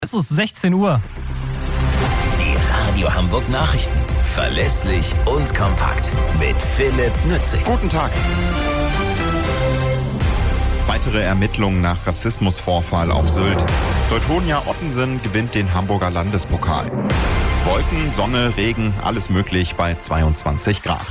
Es ist 16 Uhr. Die Radio Hamburg Nachrichten. Verlässlich und kompakt. Mit Philipp Nützig. Guten Tag. Weitere Ermittlungen nach Rassismusvorfall auf Sylt. Teutonia Ottensen gewinnt den Hamburger Landespokal. Wolken, Sonne, Regen, alles möglich bei 22 Grad.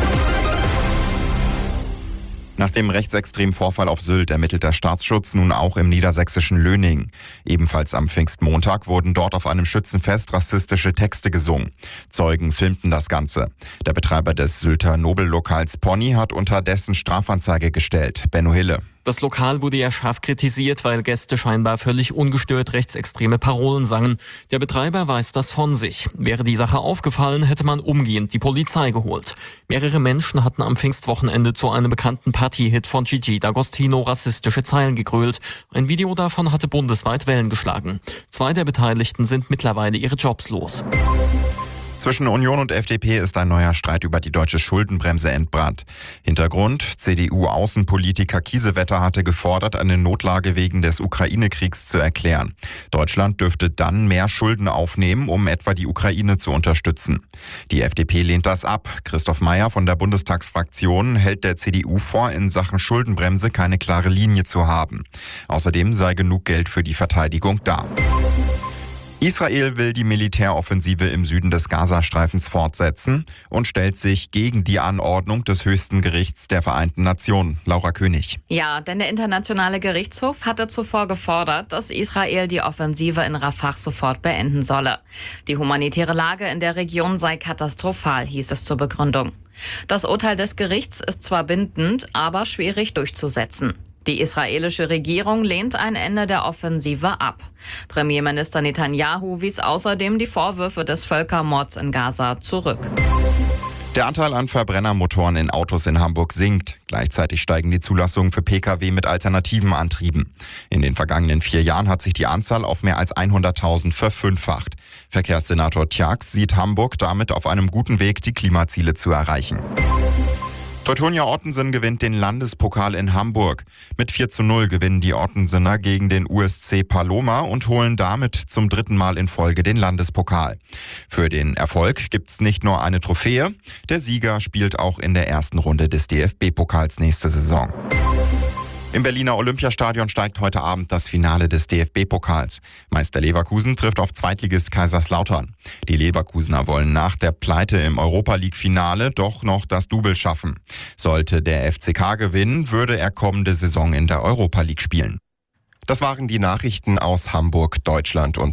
Nach dem rechtsextremen Vorfall auf Sylt ermittelt der Staatsschutz nun auch im niedersächsischen Löning. Ebenfalls am Pfingstmontag wurden dort auf einem Schützenfest rassistische Texte gesungen. Zeugen filmten das Ganze. Der Betreiber des Sylter Nobellokals Pony hat unterdessen Strafanzeige gestellt. Benno Hille. Das Lokal wurde ja scharf kritisiert, weil Gäste scheinbar völlig ungestört rechtsextreme Parolen sangen. Der Betreiber weist das von sich. Wäre die Sache aufgefallen, hätte man umgehend die Polizei geholt. Mehrere Menschen hatten am Pfingstwochenende zu einem bekannten Partyhit von Gigi D'Agostino rassistische Zeilen gegrölt. Ein Video davon hatte bundesweit Wellen geschlagen. 2 der Beteiligten sind mittlerweile ihre Jobs los. Zwischen Union und FDP ist ein neuer Streit über die deutsche Schuldenbremse entbrannt. Hintergrund: CDU-Außenpolitiker Kiesewetter hatte gefordert, eine Notlage wegen des Ukraine-Kriegs zu erklären. Deutschland dürfte dann mehr Schulden aufnehmen, um etwa die Ukraine zu unterstützen. Die FDP lehnt das ab. Christoph Mayer von der Bundestagsfraktion hält der CDU vor, in Sachen Schuldenbremse keine klare Linie zu haben. Außerdem sei genug Geld für die Verteidigung da. Israel will die Militäroffensive im Süden des Gazastreifens fortsetzen und stellt sich gegen die Anordnung des höchsten Gerichts der Vereinten Nationen. Laura König. Ja, denn der Internationale Gerichtshof hatte zuvor gefordert, dass Israel die Offensive in Rafah sofort beenden solle. Die humanitäre Lage in der Region sei katastrophal, hieß es zur Begründung. Das Urteil des Gerichts ist zwar bindend, aber schwierig durchzusetzen. Die israelische Regierung lehnt ein Ende der Offensive ab. Premierminister Netanyahu wies außerdem die Vorwürfe des Völkermords in Gaza zurück. Der Anteil an Verbrennermotoren in Autos in Hamburg sinkt. Gleichzeitig steigen die Zulassungen für Pkw mit alternativen Antrieben. In den vergangenen 4 Jahren hat sich die Anzahl auf mehr als 100.000 verfünffacht. Verkehrssenator Tjax sieht Hamburg damit auf einem guten Weg, die Klimaziele zu erreichen. Teutonia Ottensen gewinnt den Landespokal in Hamburg. Mit 4:0 gewinnen die Ottensener gegen den USC Paloma und holen damit zum 3. Mal in Folge den Landespokal. Für den Erfolg gibt's nicht nur eine Trophäe, der Sieger spielt auch in der ersten Runde des DFB-Pokals nächste Saison. Im Berliner Olympiastadion steigt heute Abend das Finale des DFB-Pokals. Meister Leverkusen trifft auf Zweitligist Kaiserslautern. Die Leverkusener wollen nach der Pleite im Europa-League-Finale doch noch das Double schaffen. Sollte der FCK gewinnen, würde er kommende Saison in der Europa League spielen. Das waren die Nachrichten aus Hamburg, Deutschland und